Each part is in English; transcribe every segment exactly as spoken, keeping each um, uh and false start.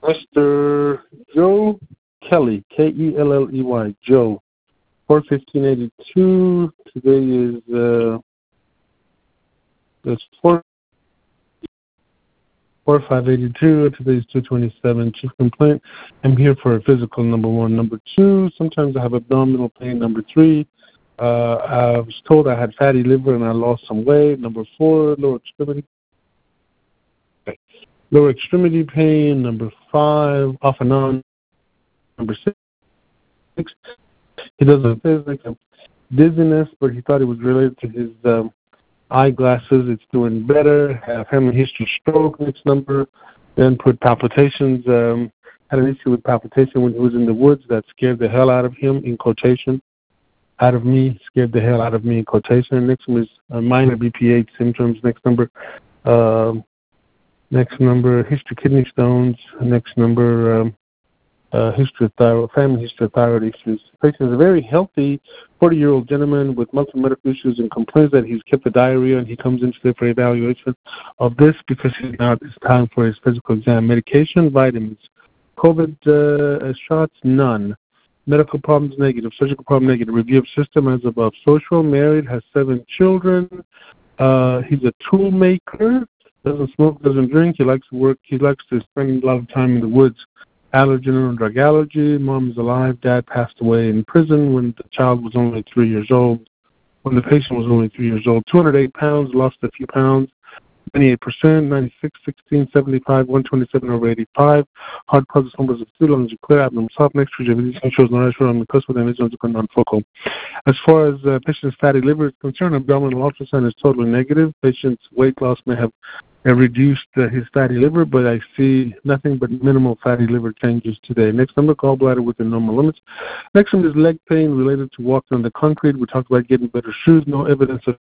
Mister Joe Kelly, K E L L E Y, Joe, four fifteen eighty-two. Today is uh, it's four four five eighty-two. Today is two twenty-seven. Chief complaint. I'm here for a physical. Number one. Number two. Sometimes I have abdominal pain. Number three. Uh, I was told I had fatty liver and I lost some weight. Number four. Lower extremity. Okay. Lower extremity pain. Number five. Off and on. Number six. He does a physics of dizziness, but he thought it was related to his um, eyeglasses. It's doing better. Have family history stroke. Next number. Then put palpitations. Um, had an issue with palpitation when he was in the woods that scared the hell out of him, in quotation. Out of me, scared the hell out of me, in quotation. Next one is uh, minor B P H symptoms. Next number. Um, next number, history kidney stones. Next number, um, uh, history of thyroid, family history of thyroid issues. The patient is a very healthy forty-year-old gentleman with multiple medical issues and complains that he's kept the diarrhea, and he comes in today for evaluation of this because he's now it's time for his physical exam. Medication, vitamins. COVID uh, shots, none. Medical problems, negative. Surgical problem, negative. Review of system as above. Social, married, has seven children. Uh, he's a tool maker. Doesn't smoke, doesn't drink. He likes to work. He likes to spend a lot of time in the woods. Allergen and drug allergy. Mom is alive. Dad passed away in prison when the child was only three years old. When the patient was only three years old. two hundred eight pounds, lost a few pounds. ninety-eight percent, ninety-six, sixteen, seventy-five, one twenty-seven over eighty-five. Hard puzzles, numbers of two lungs, clear abdomen, soft next to you, shows no restaurant on the cusp with an non-focal. As far as uh, patient's fatty liver is concerned, abdominal ultrasound is totally negative. Patient's weight loss may have uh, reduced uh, his fatty liver, but I see nothing but minimal fatty liver changes today. Next number, gallbladder within normal limits. Next one is leg pain related to walking on the concrete. We talked about getting better shoes, no evidence of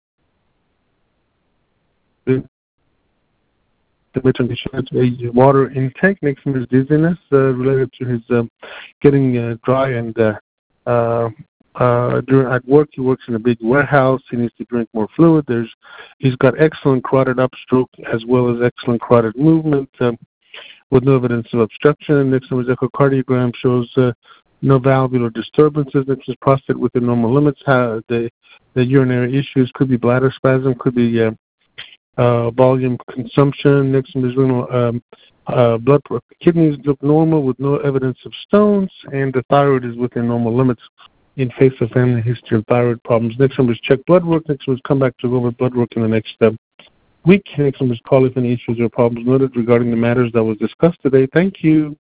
the water intake. Next one is dizziness uh, related to his uh, getting uh, dry and uh, uh, uh, during, at work. He works in a big warehouse. He needs to drink more fluid. There's he's got excellent carotid upstroke as well as excellent carotid movement uh, with no evidence of obstruction. Next one is echocardiogram, shows uh, no valvular disturbances. Next is prostate within normal limits. How the the urinary issues could be bladder spasm, could be uh, Uh, volume consumption. Next one is renal um, uh, blood kidneys look normal with no evidence of stones, and the thyroid is within normal limits in face of family history of thyroid problems. Next one is check blood work. Next one is come back to go over blood work in the next uh, week. Next one is call if any issues or problems noted regarding the matters that was discussed today. Thank you.